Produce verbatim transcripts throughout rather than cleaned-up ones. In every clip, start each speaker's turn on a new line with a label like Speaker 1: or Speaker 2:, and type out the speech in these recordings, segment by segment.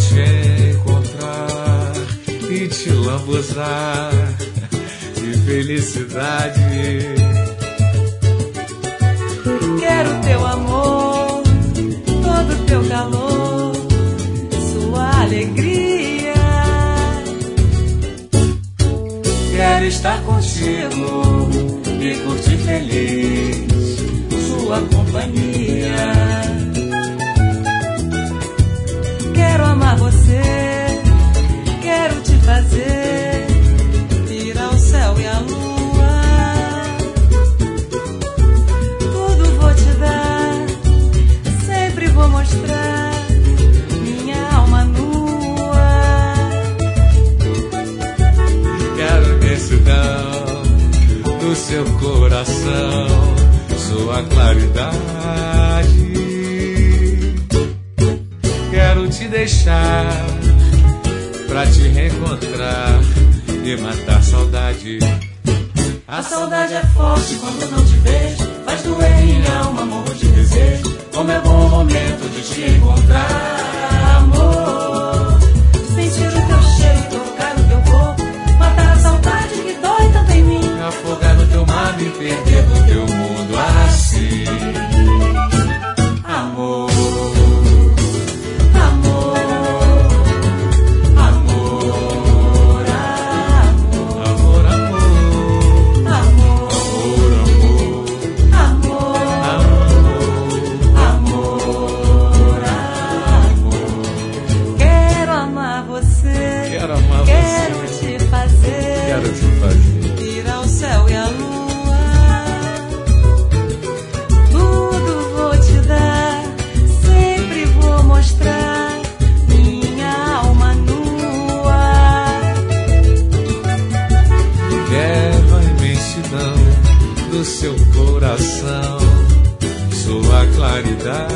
Speaker 1: te encontrar e te lambuzar de felicidade.
Speaker 2: Quero teu amor, todo teu calor, sua alegria.
Speaker 1: Quero estar contigo e curtir feliz sua companhia.
Speaker 2: Quero amar você, quero te fazer ir ao céu e à lua. Tudo vou te dar, sempre vou mostrar minha alma nua.
Speaker 1: Quero a imensidão do seu coração, sua claridade. Quero te deixar pra te reencontrar e matar a saudade.
Speaker 2: A saudade é forte quando não te vejo, faz doer minha alma, morro de desejo. Como é bom o momento de te encontrar, amor. Sentir o teu cheiro, tocar no teu corpo, matar a saudade que dói tanto em mim.
Speaker 1: Me afogar no teu mar, me perder no teu mundo assim. Amor.
Speaker 2: Ir ao céu e à lua. Tudo vou te dar, sempre vou mostrar minha alma nua.
Speaker 1: Quero a imensidão do seu coração, sua claridade.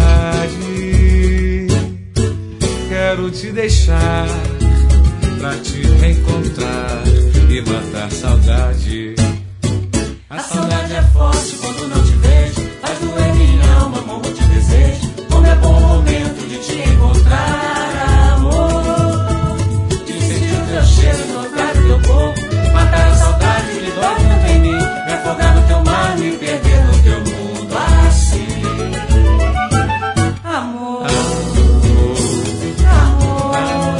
Speaker 1: Quero te deixar pra te reencontrar e matar a saudade.
Speaker 2: A saudade é forte quando não te vejo, faz doer minha alma, morro de desejo. Como é bom o momento de te encontrar, amor. De sentir o teu cheiro, tocar o teu corpo, matar a saudade que dói tanto em mim. Me afogar no teu mar, me perder no teu mundo assim. Amor, amor,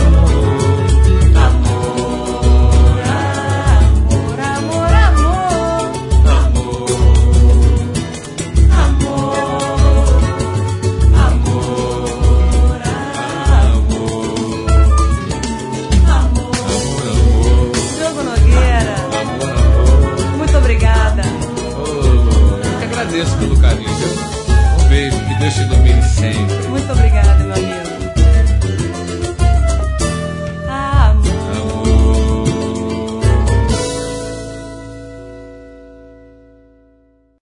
Speaker 2: amor, amor, amor, amor, amor, amor, amor. Diogo Nogueira, muito obrigada.
Speaker 1: Oh, eu que agradeço pelo carinho, viu? Um beijo, que Deus te ilumine sempre.
Speaker 2: Muito obrigada, meu amigo.